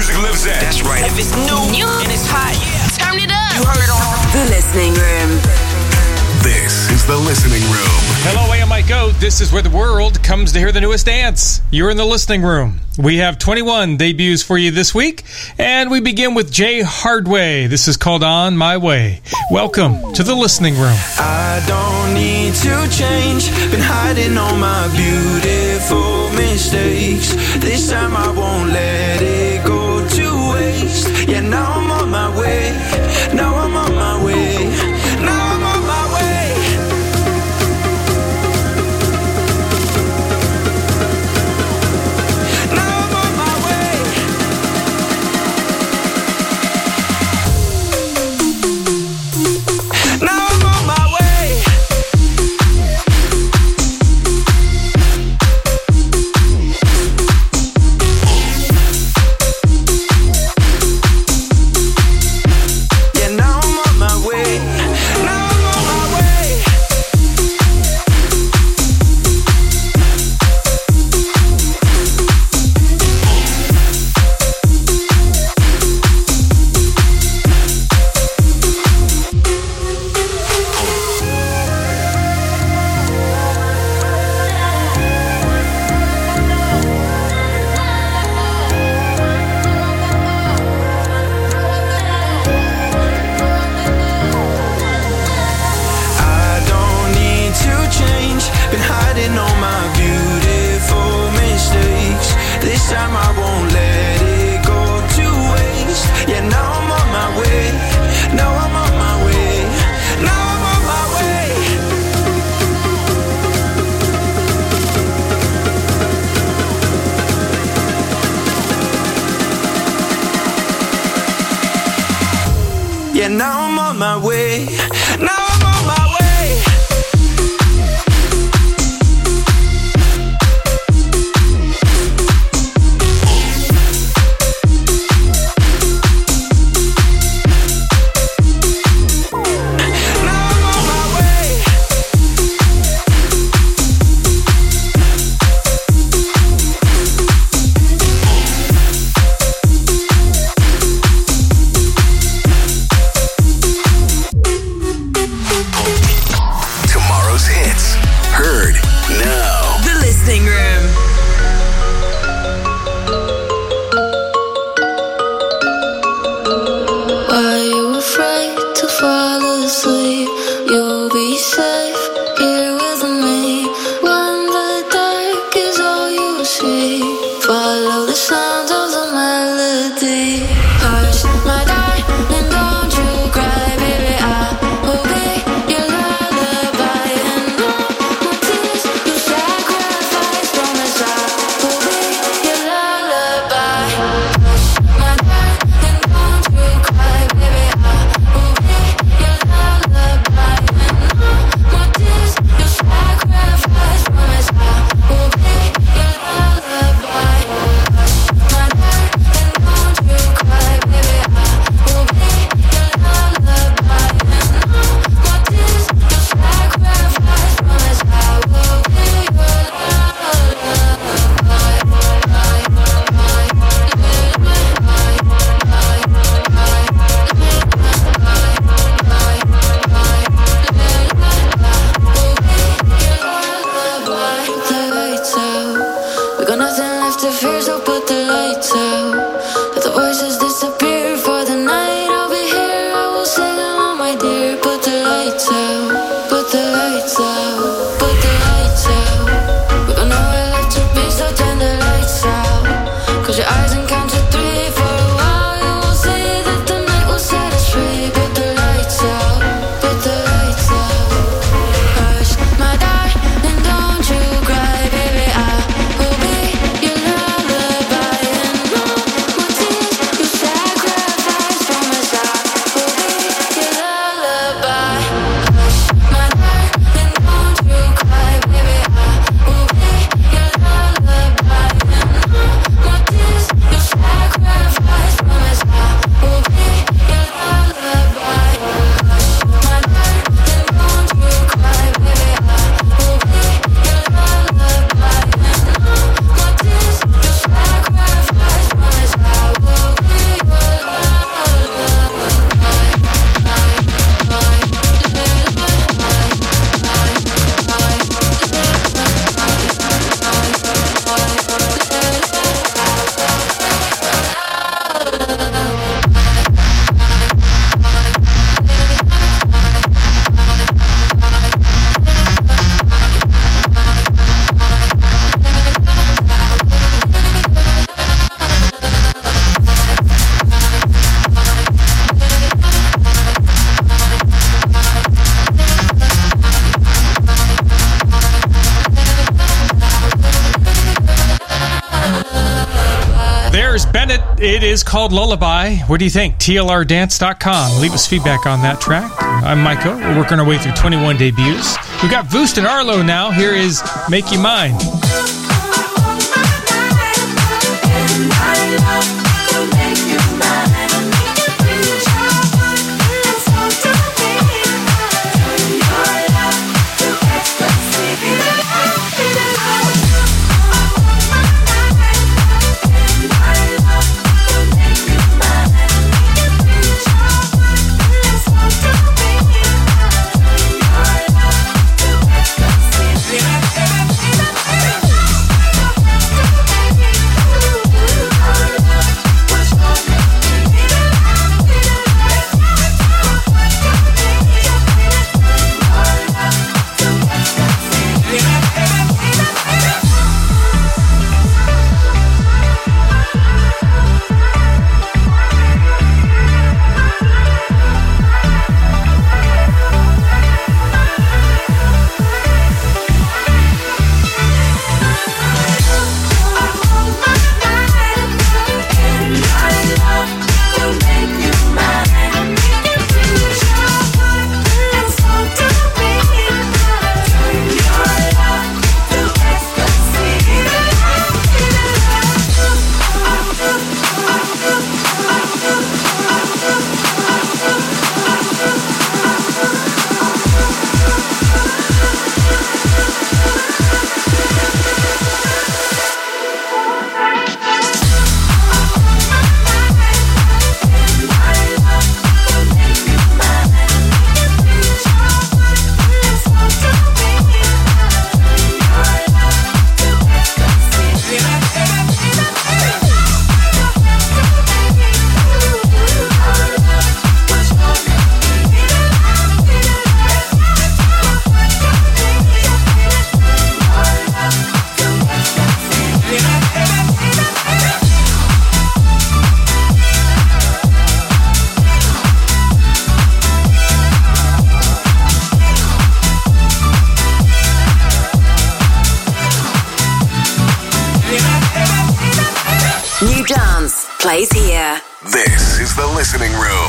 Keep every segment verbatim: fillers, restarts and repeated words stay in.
music lives at. That's right. If it's new, new and it's hot, yeah, turn it up. You heard it on The Listening Room. This is The Listening Room. Hello, I am Mike Oat. This is where the world comes to hear the newest dance. You're in The Listening Room. We have twenty-one debuts for you this week, and we begin with Jay Hardway. This is called On My Way. Welcome to The Listening Room. I don't need to change. Been hiding all my beautiful mistakes. This time I won't let it go to waste. Yeah, now I'm on my way. Now I'm on my way. Now I'm on my way. Now I'm on my way. Now I'm on my way. Yeah, now I'm on my way. Now I'm on my way. I don't need to change. Been hiding all my beautiful mistakes. This time I won't let it go to waste. Yeah, now I'm on my way. Now I'm on my way. Now I'm on my way. Yeah, now I'm on my way. Now I'm on my way. Now I'm on my way. Tomorrow's hits. Heard now. The Listening Room. Are you afraid to fall asleep? You'll be safe here with me. When the dark is all you see, follow the sounds of the melody. Hush, my darling, don't you cry, baby. I will be your lullaby. And all my tears you sacrifice, promise I will be your lullaby. Hush, my darling, don't you cry, baby. I will be your lullaby. And all my tears you sacrifice, promise I will be your lullaby. Hush, my darling, don't you cry, baby. I will be your lullaby. And all my tears you sacrifice, promise I will be your lullaby. Put the lights out. We got nothing left to fear, so put the lights out. Let the voices disappear for the night. I'll be here, I will sing along, my dear. Put the lights out. Put the lights out. Put the lights out. We got nowhere left to be, so turn the lights out. Close your eyes and count to three. For a while you will see that the night will set us free. Put the lights out. Put the lights out. Hush, my darling, don't you cry, baby. I will be your lullaby. And all my tears you It is called Lullaby. What do you think? T L R dance dot com. Leave us feedback on that track. I'm Micah. We're working our way through twenty-one debuts. We've got Voost and Arlo now. Here is Make You Mine. Plays here. This is the Listening Room.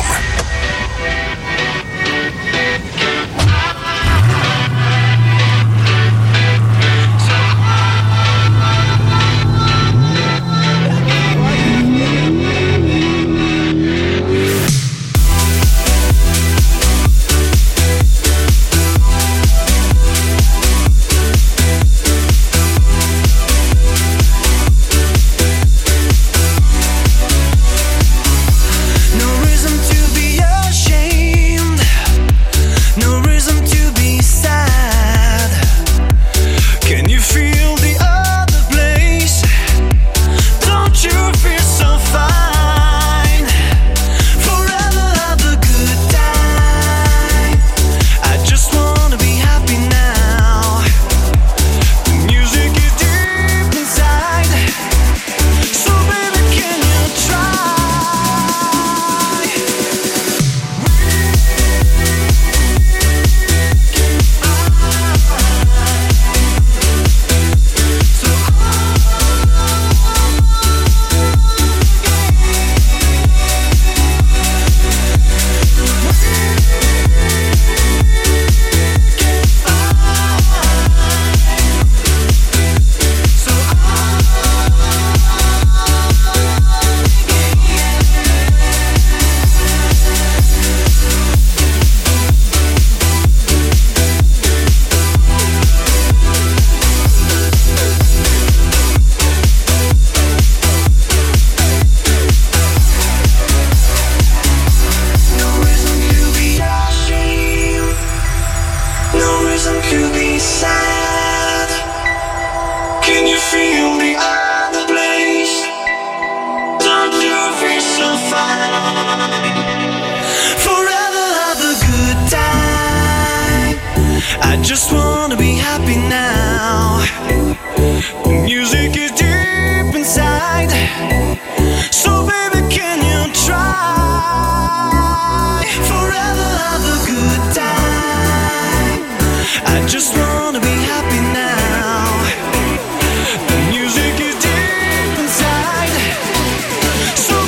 So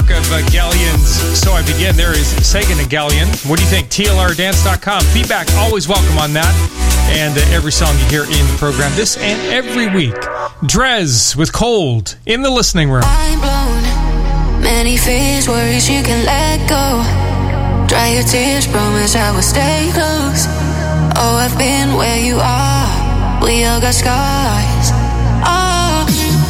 talk of uh, Galleons, so I begin. There is Sagan and Galleon. What do you think? T L R dance dot com. Feedback, always welcome on that. And uh, every song you hear in the program, this and every week. Drez with Cold in the listening room. I'm blown. Many fears, worries you can let go. Dry your tears, promise I will stay close. Oh, I've been where you are. We all got scars. Oh.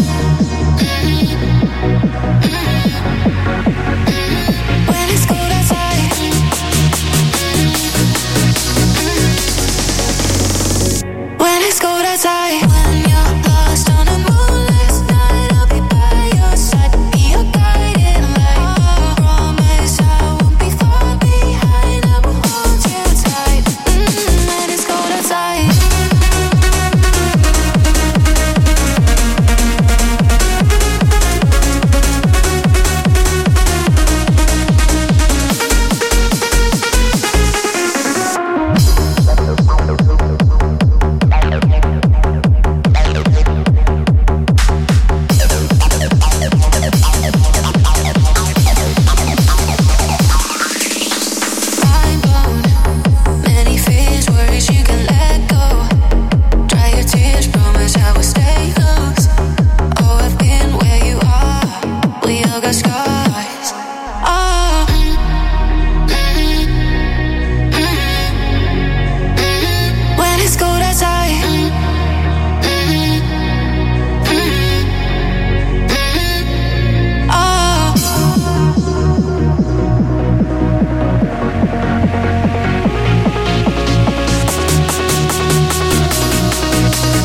When it's cold outside. When it's cold outside. When you're lost on a moonless night, I'll be by your side. Be your guiding light. I promise I won't be far behind. I will hold you tight. Mm, when it's cold outside.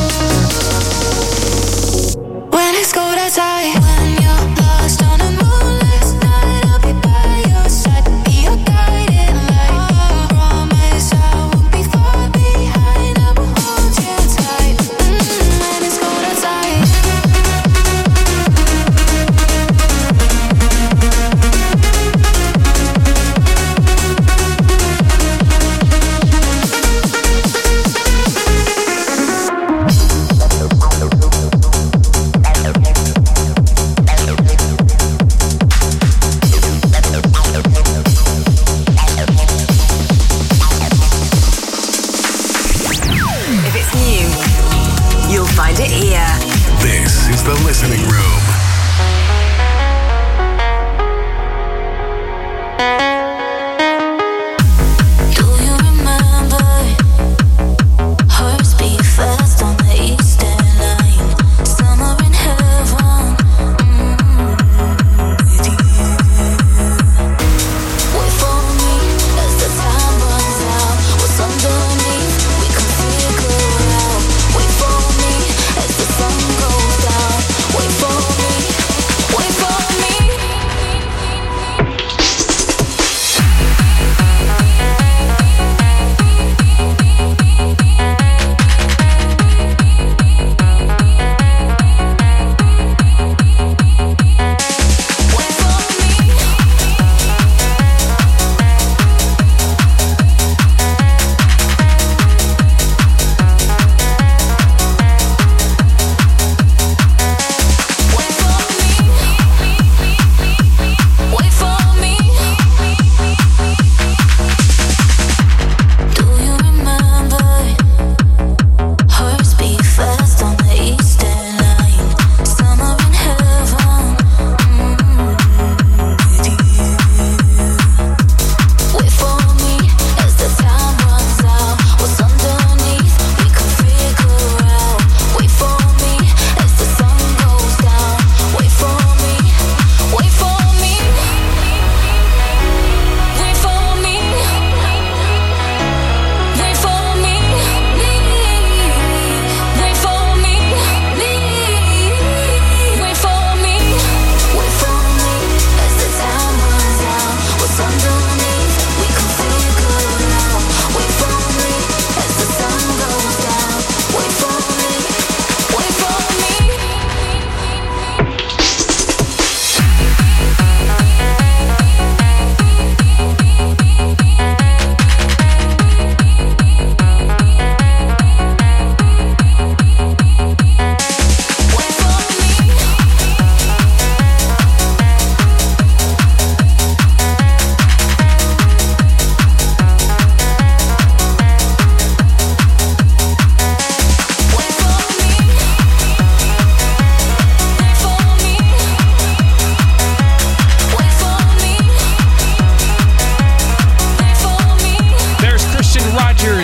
When it's cold outside, when you're lost on the moon.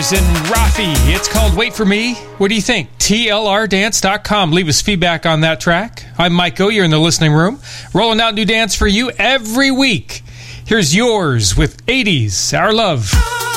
Myers and Rafi. It's called Wait For Me. What do you think? T L R dance dot com. Leave us feedback on that track. I'm Mike O. You're in the listening room. Rolling out new dance for you every week. Here's yours with eighties, Our Love.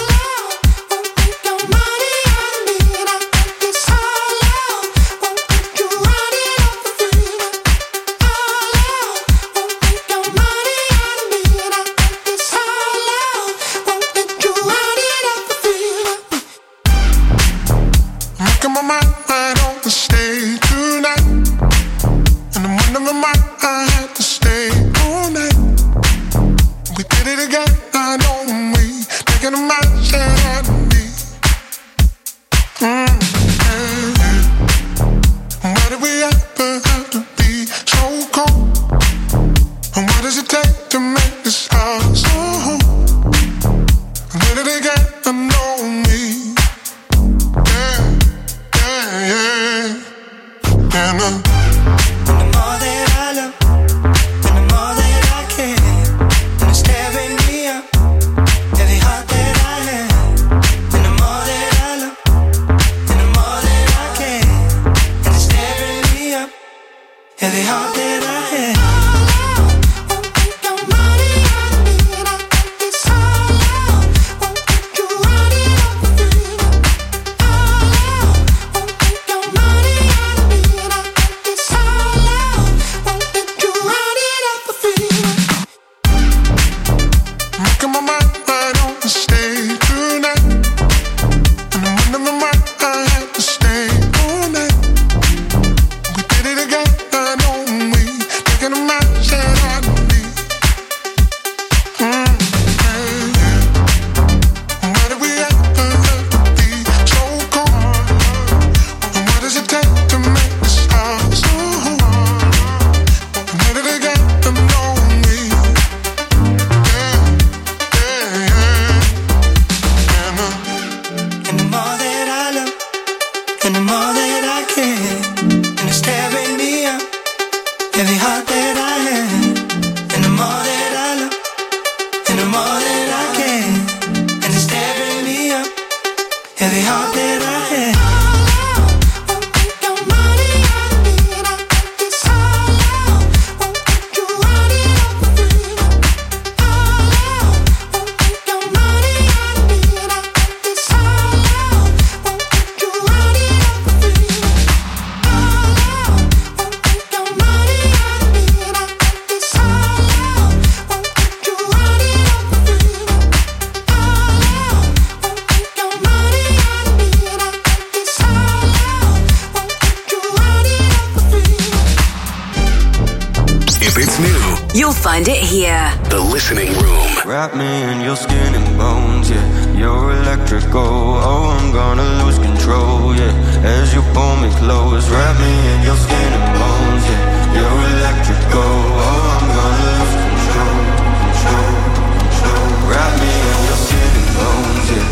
Find it here. The Listening Room. Wrap me in your skin and bones, yeah. You're electrical, oh, I'm gonna lose control, yeah. As you pull me close, wrap me in your skin and bones, yeah. You're electrical, oh, I'm gonna lose control, control, control. Wrap me in your skin and bones, yeah.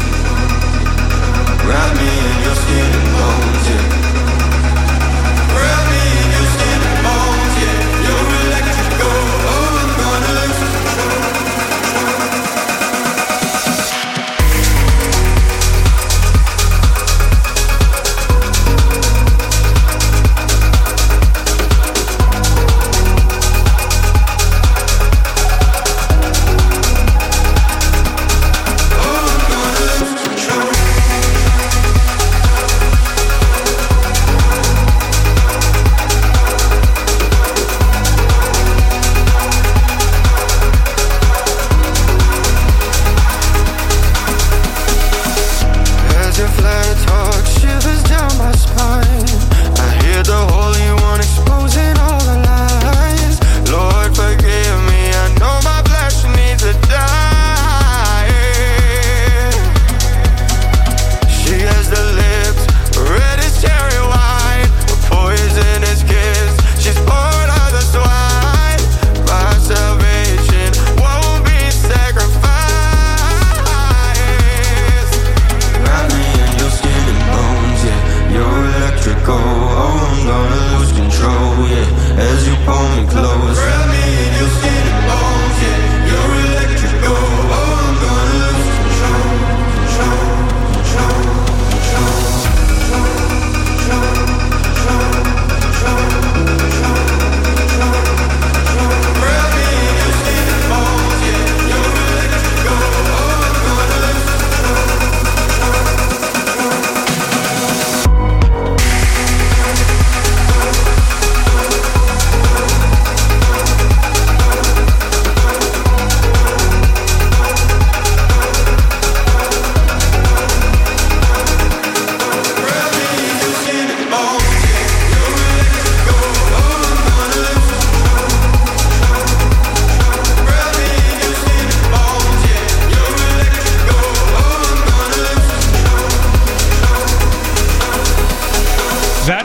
Wrap me in your skin and bones, yeah. Wrap me in your skin and bones, yeah. You're electrical, oh, I'm gonna lose control.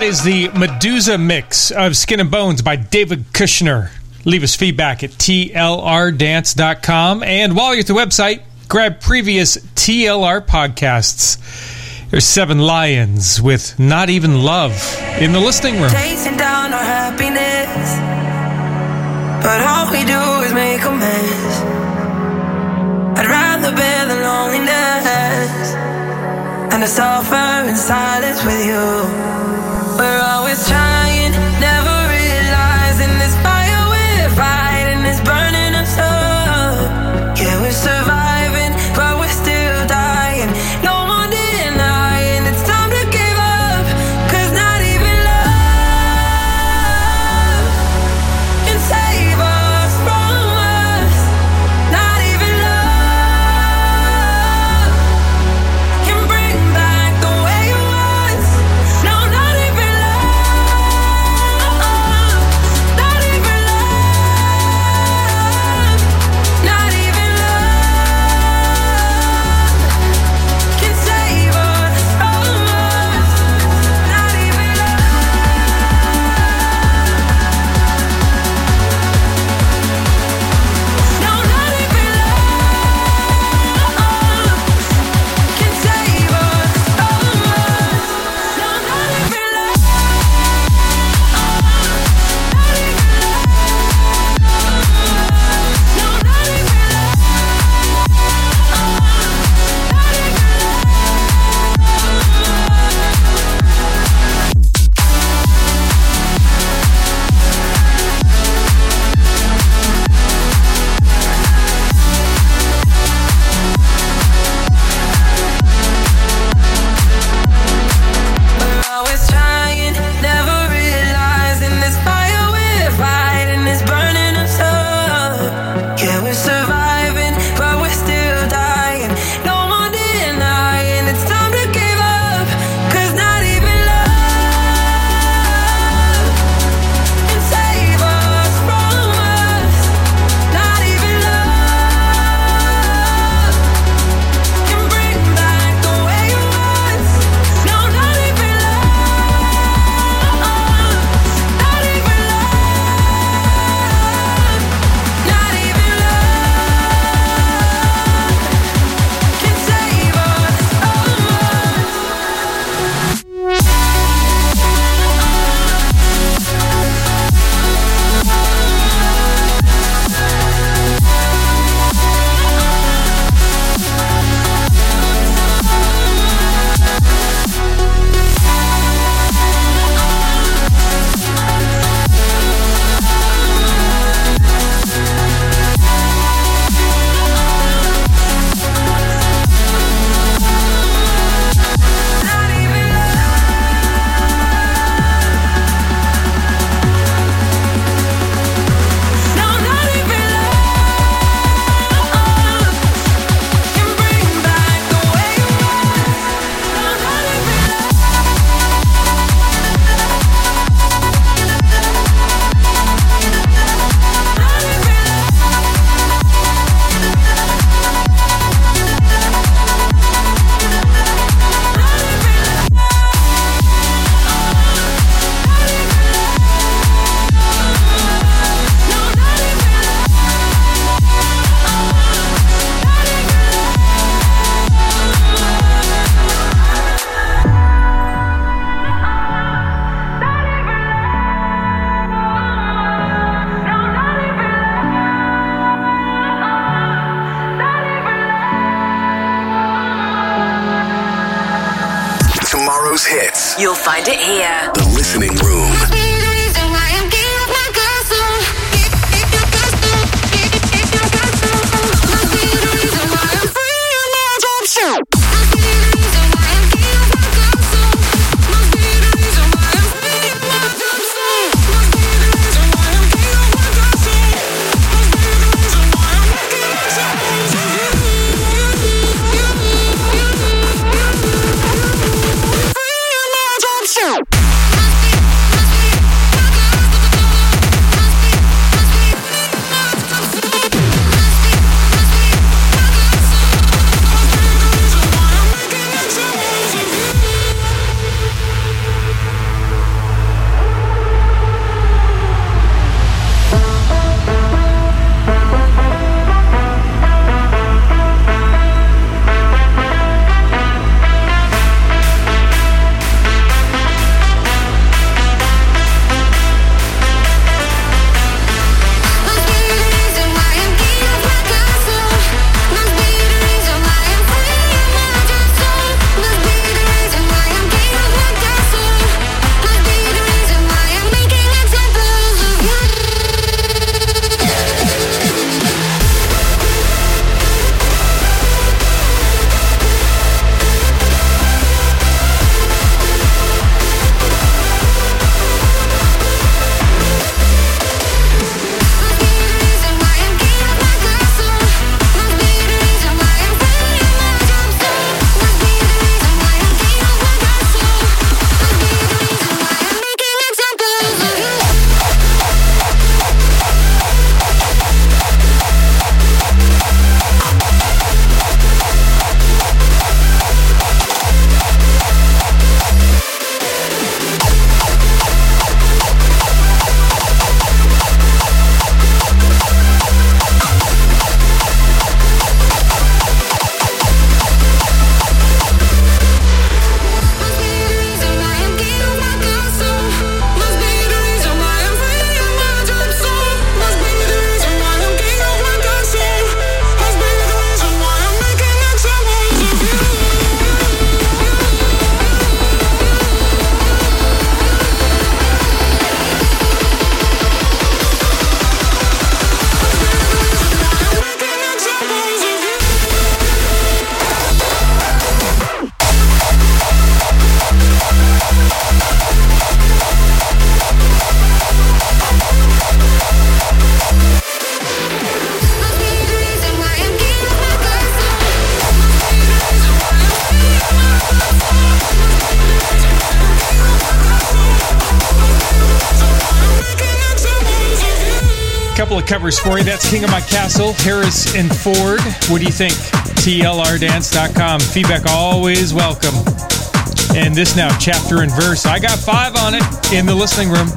is the Medusa mix of Skin and Bones by David Kushner. Leave us feedback at T L R dance dot com. And while you're at the website, grab previous T L R podcasts. There's Seven Lions with Not Even Love in the listening room. Chasing down our happiness, but all we do is make a mess. I'd rather bear the loneliness and to suffer in silence with you. We're always trying, never realizing this fire we're fighting is burning us up. Yeah, we're surviving, but we're still dying. No more denying, it's time to give up. Cause not even love can save us from us. Not even love can bring back the way it was. No, not even love. Not even love. Not even love can save us from us. Not even love. No, not even love can save us from us. No, not even love. Not even love. No, not even We're always trying, never realizing this fire we're fighting is burning us up. Yeah, we're surviving, but we're still dying. No more denying, it's time to give up. Cause not even love can save us from us. Not even love can bring back the way it was. No, not even love. Not even love. Not even love can save us from Not even love. No, not even love can bring back the way it was. No, not even Tomorrow's hits. You'll find it here. The listening room. Must be Couple of covers for you. That's King of My Castle, Harris and Ford. What do you think? T L R dance dot com. Feedback always welcome. And this now, chapter and verse. I got five on it in the listening room.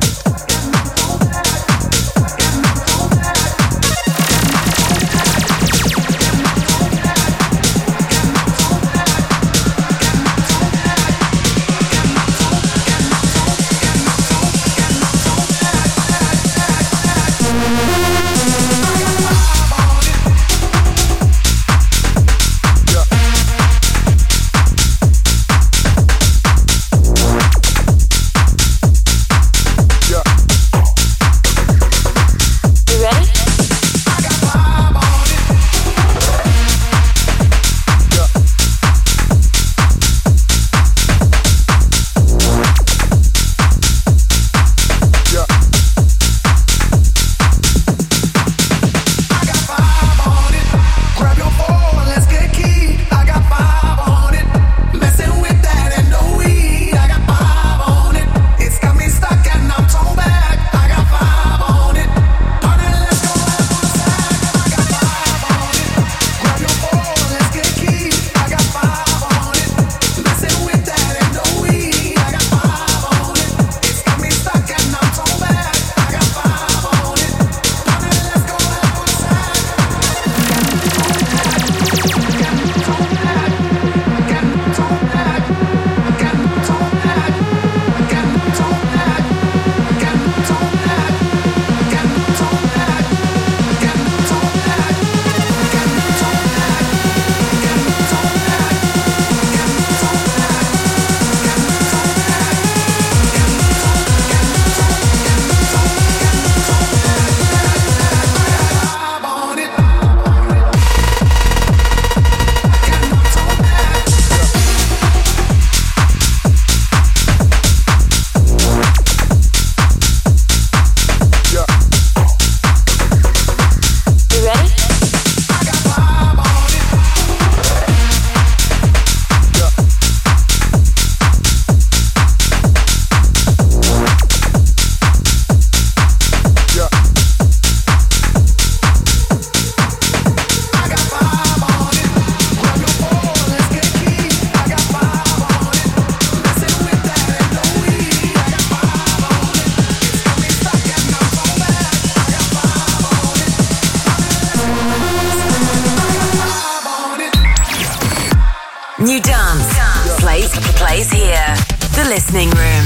Listening room.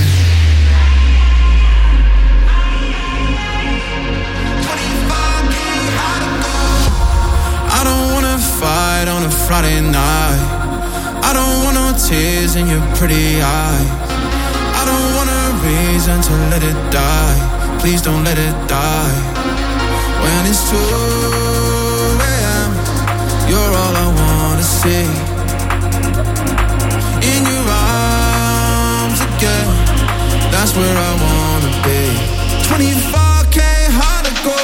I don't wanna fight on a Friday night. I don't want no tears in your pretty eyes. I don't want a reason to let it die. Please don't let it die. When it's two a.m., you're all I wanna see. In your arms again, that's where I wanna be. twenty-four K hard to go.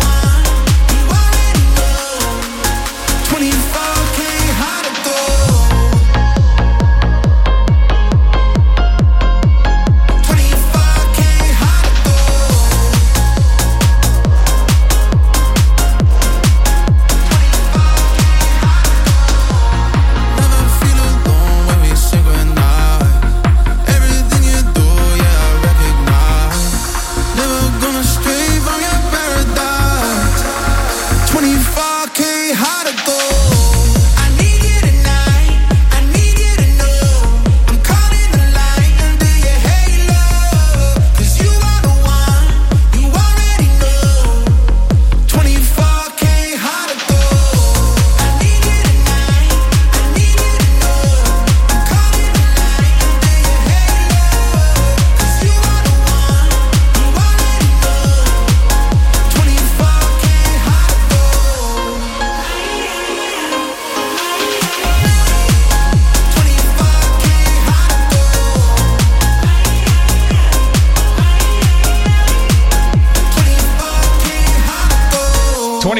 twenty-four K, how to go.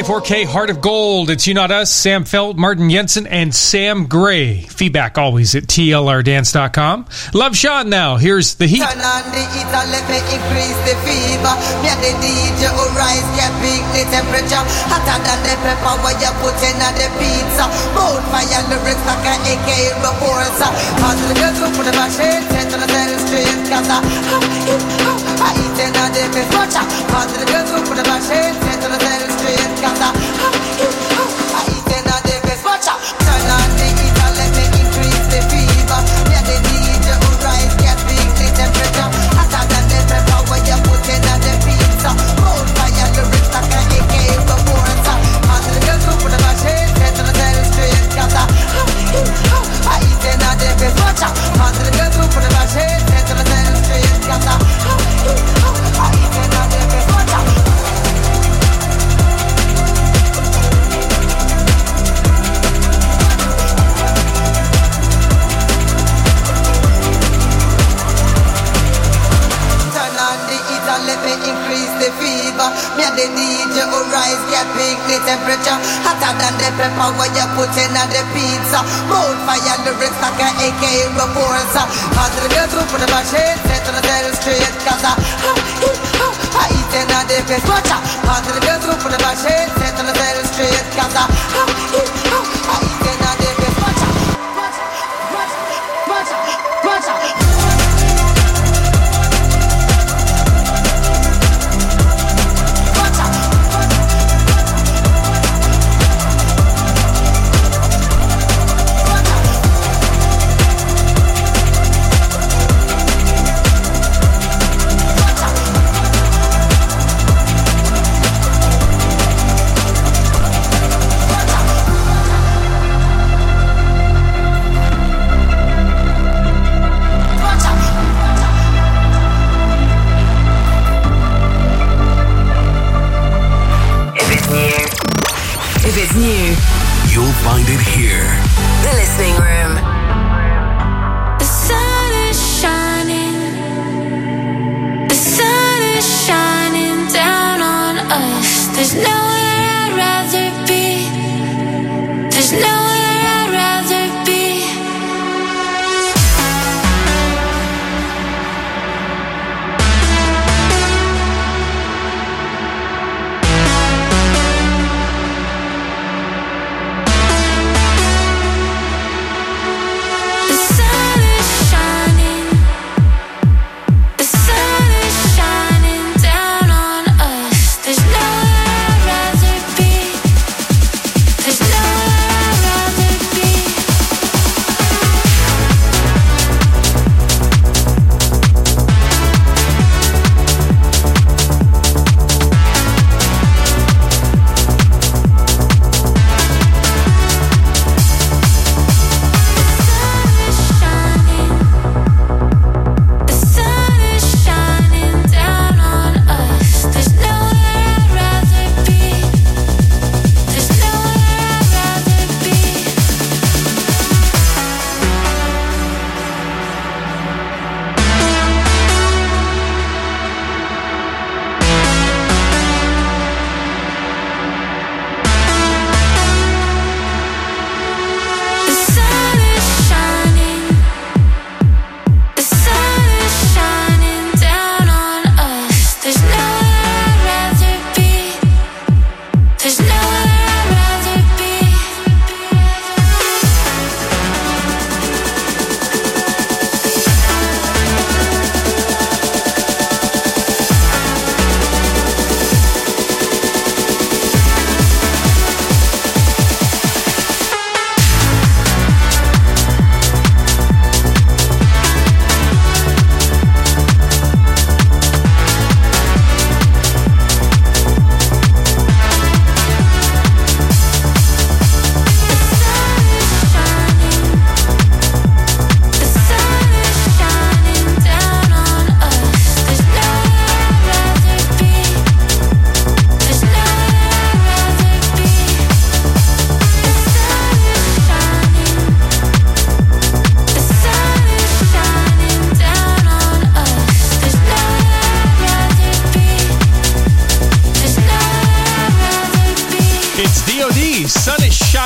twenty-four K Heart of Gold. It's You Not Us, Sam Feld, Martin Jensen, and Sam Gray. Feedback always at T L R dance dot com. Love Sean now. Here's The Heat. Turn on the heat and let me increase the fever. Me and the D J who rise, get big the temperature. Hotter than the pepper what you put in on the pizza. Bold fire lyrics like an A K reports. Pass the girls who put the machine, set to the cell straight. Cause I, I eat in on the best watcher. Pass the girls who put the machine, set to the cell straight. Cause I, I eat in on the best watcher. Turn on the heat and let me increase the fever. Me and the D J who rise, get big the temperature. Hotter than the pepper when you put in on the pizza. Bold fire lyrics like an A K reports. Pass the girls who put the machine, set to the cell straight. Cause I, I eat in on the best watcher. Pass the girls who put the machine, set to the cell straight. Cause I, I eat in on the best watcher. Let me increase the fever. Me and the D J who rise, get big the temperature. Hotter than the pepper when you put in on the pizza. Bold fire lyrics like an A K reports. Pass the girls who put the machine, set to the cell straight. Cause I, I eat in on the best watcher. Pass the girls who put the machine, set to the cell straight. Cause I, I eat in on the best watcher. Watcher, watcher, watcher, watcher.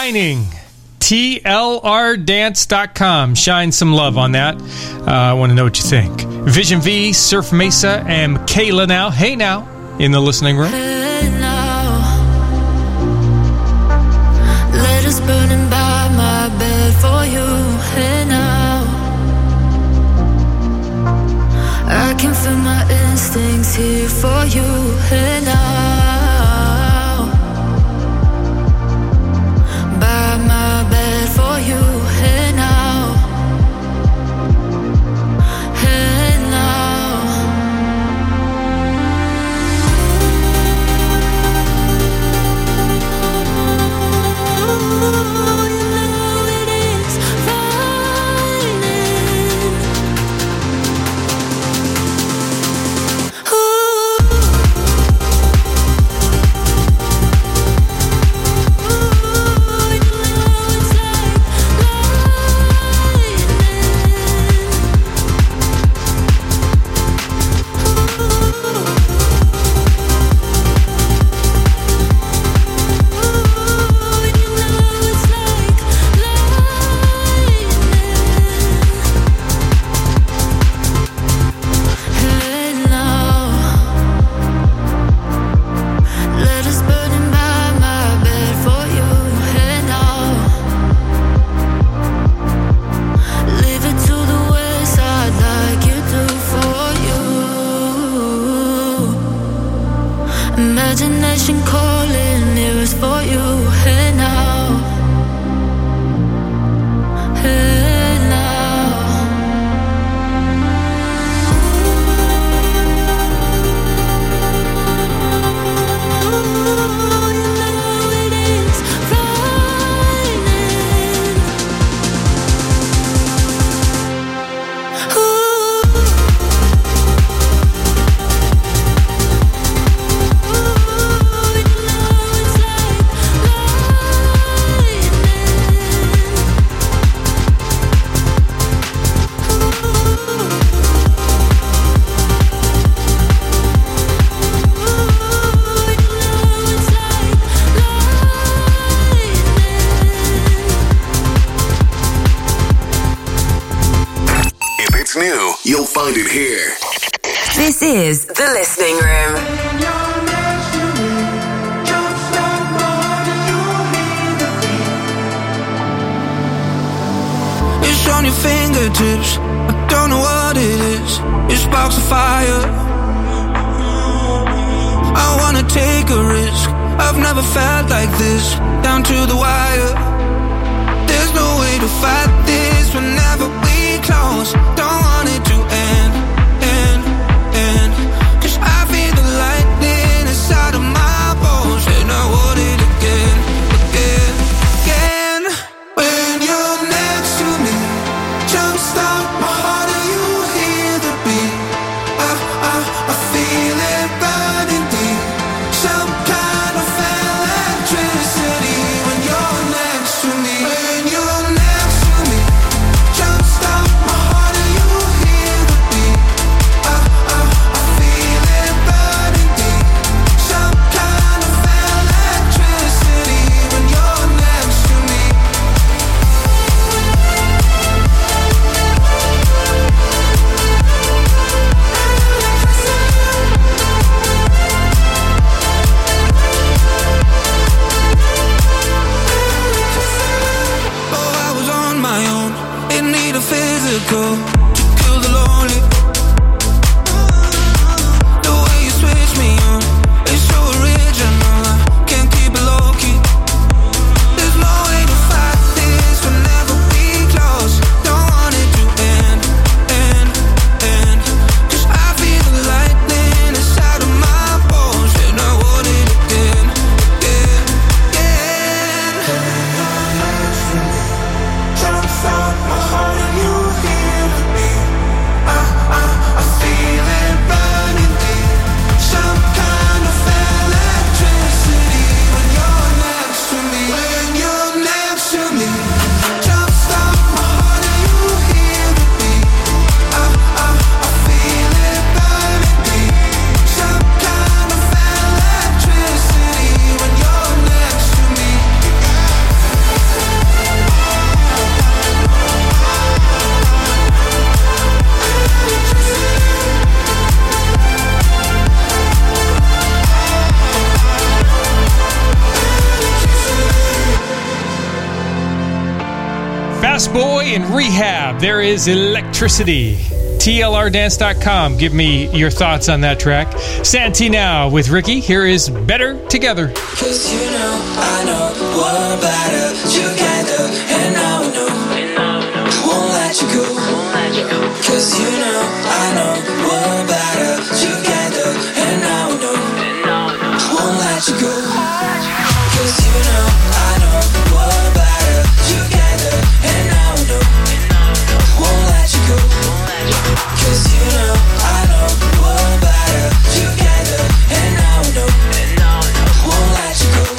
Shining. T L R dance dot com. Shine some love on that. Uh, I want to know what you think. Vision V, Surf Mesa, and Kayla now. Hey now, in the listening room. Hey now, letters burning by my bed for you. Hey now, I can feel my instincts here for you. Hey now, by my bed for you. Hey now, hey now. Ooh, you know it is raining. Ooh. Imagination calling mirrors for you. Hey now, hey now. Ooh, you know it is raining. Ooh. New, you'll find it here. This is The Listening Room. It's on your fingertips. I don't know what it is. It sparks a fire. I wanna take a risk. I've never felt like this. Down to the wire. There's no way to fight this whenever we close. Don't want it to end, end, end. Cause I feel the lightning inside of my bones. And I want it again, again, again. When you're next to me, jumpstart my heart and you hear the beat. I, I, I feel it burning deep. Some kind of electricity when you're next to me. When you're next to me, jumpstart my heart and you hear Hardway and Rehab. There is Electricity. T L R dance dot com. Give me your thoughts on that track. Santee now with Ricky. Here is Better Together. Cause you know, I know we're better together. And now I know I won't let you go. Cause you know, I know we're better together. And now I know I won't let you go. Cause you know, I know we're better together. And now I know I won't let you go. Cause you know, I know we're better together. And now I know I won't let you go.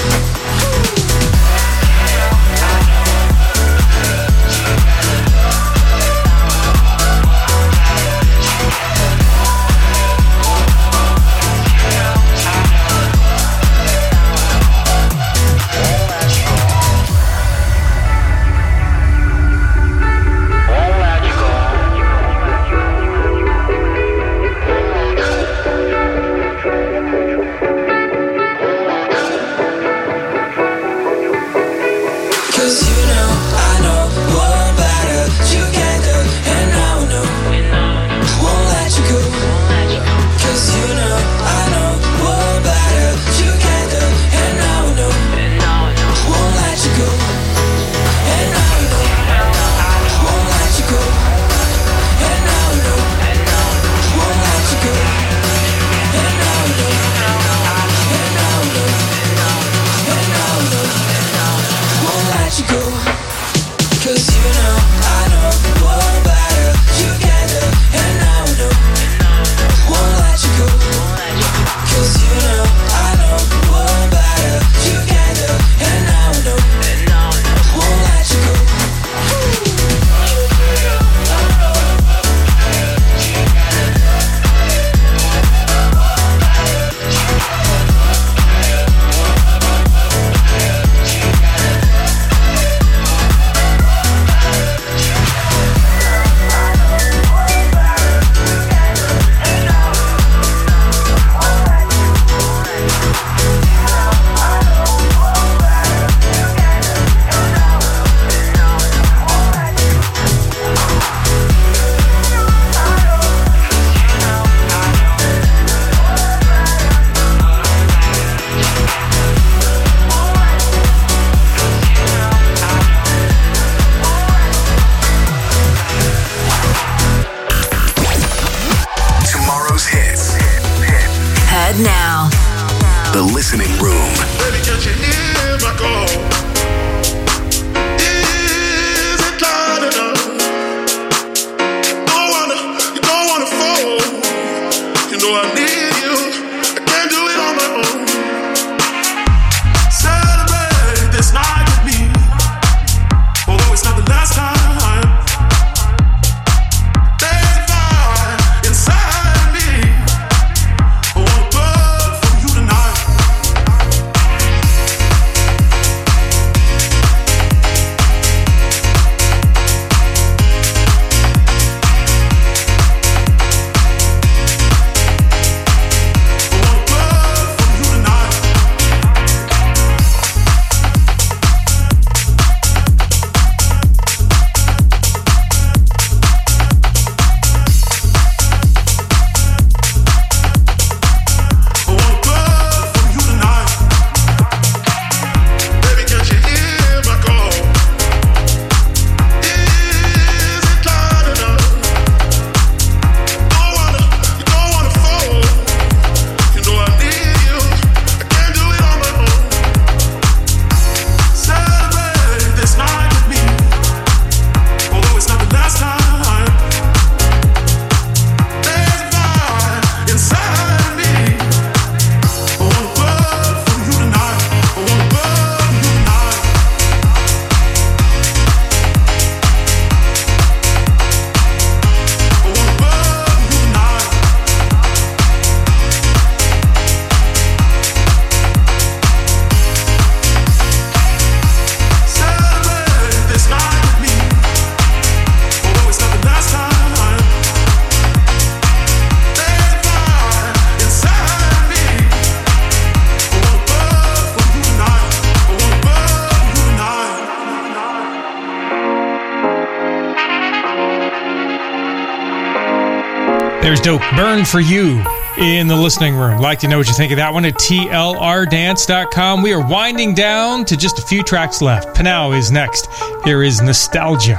There's dope. Burn for You in the listening room. Like to know what you think of that one at T L R dance dot com. We are winding down to just a few tracks left. Panau is next. Here is Nostalgia.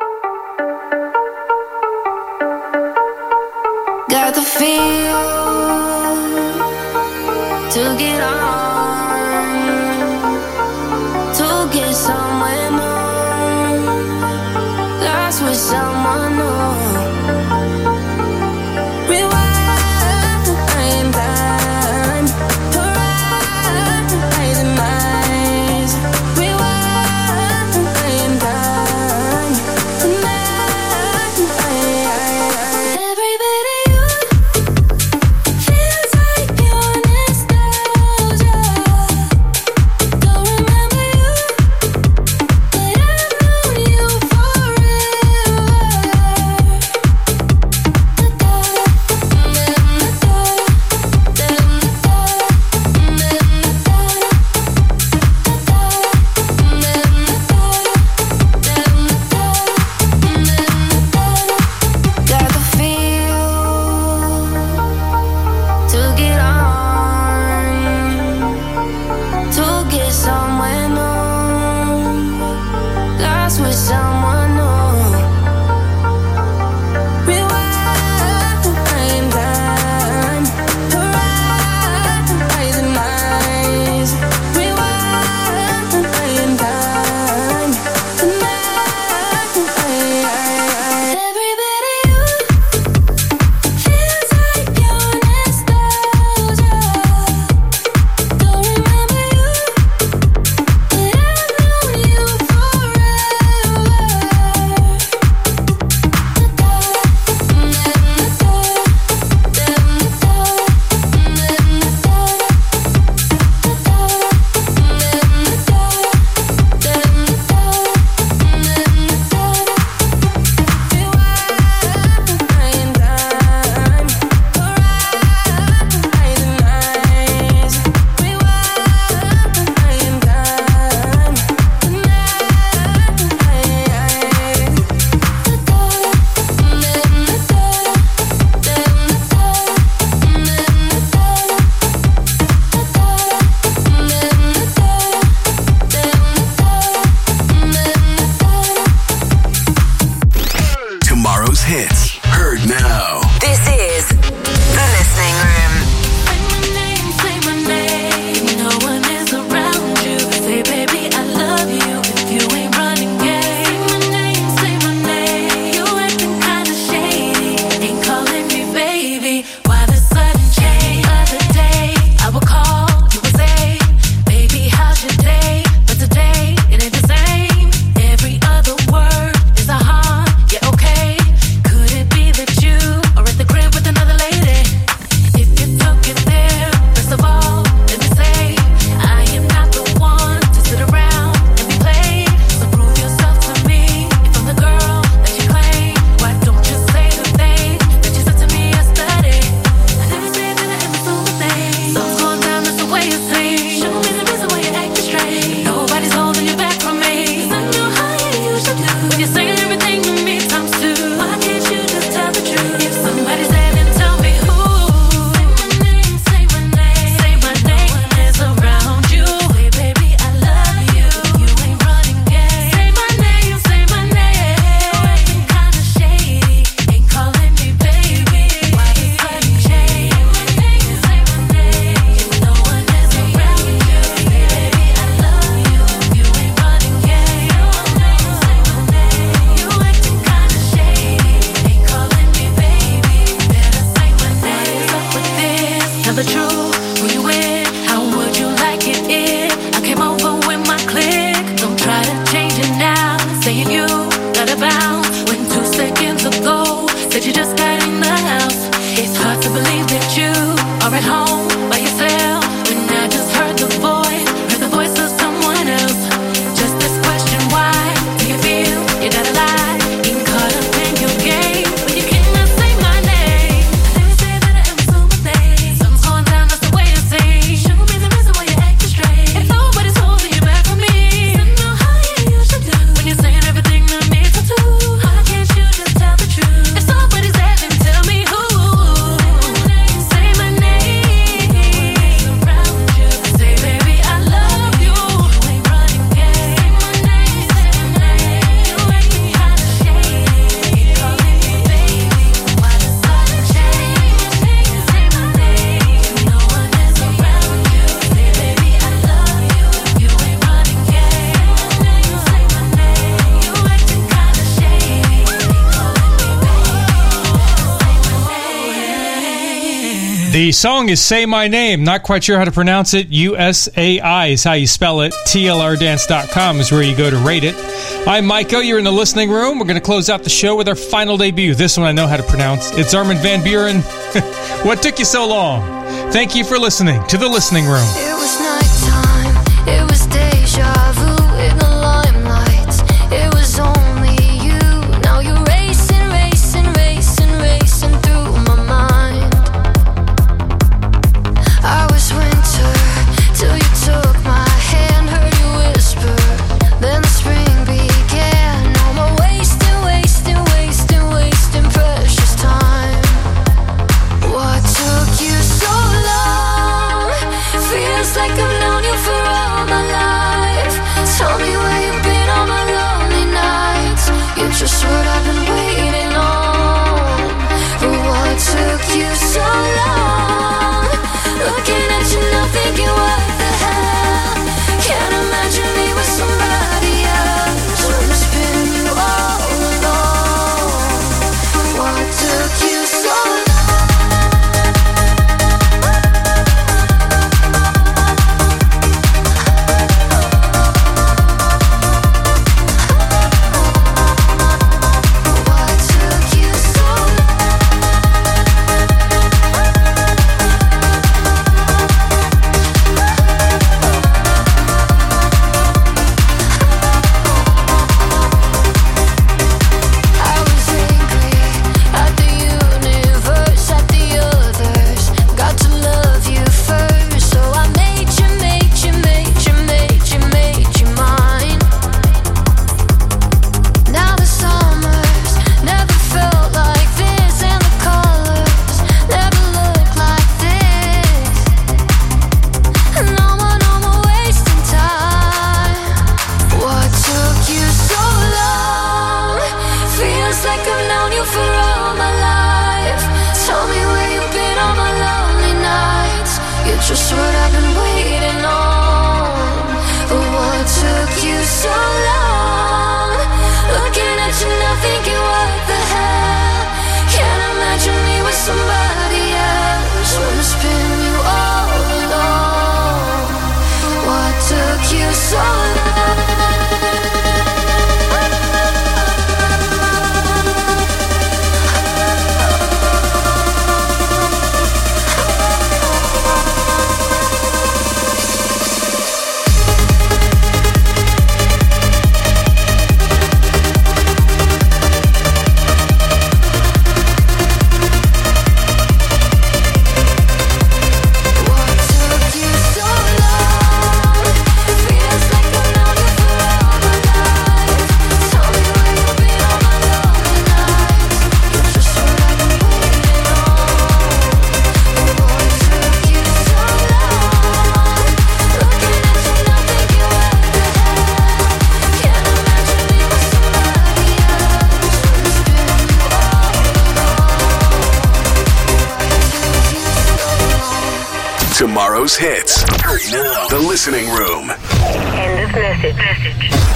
Got the feel to get on, to get somewhere new, lost with someone new. The song is Say My Name. Not quite sure how to pronounce it. U S A I is how you spell it. T L R dance dot com is where you go to rate it. I'm Maiko. You're in the listening room. We're going to close out the show with our final debut. This one I know how to pronounce. It's Armin van Buuren. What took you so long? Thank you for listening to the listening room. It was nighttime. It was deja vu in the limelight. It was only you. Now you're racing, racing, racing, racing through my mind. I was winter till you took my hand, heard you whisper. Then the spring began. No more wasting, wasting, wasting, wasting precious time. What took you so long? Feels like I've known you for all my life. Tell me where you've been on my lonely nights. You're just what I've been waiting on. But what took you so long? Looking at you now thinking what the hell. Can't imagine me with somebody else. Wanna spin you all alone. What took you so long? Just what I've been waiting on. But what took you so long? Looking at you now thinking what the hell. Can't imagine me with somebody else. Wanna spin you all alone. What took you so long? Tomorrow's hits. Now, the listening room. End of message. message.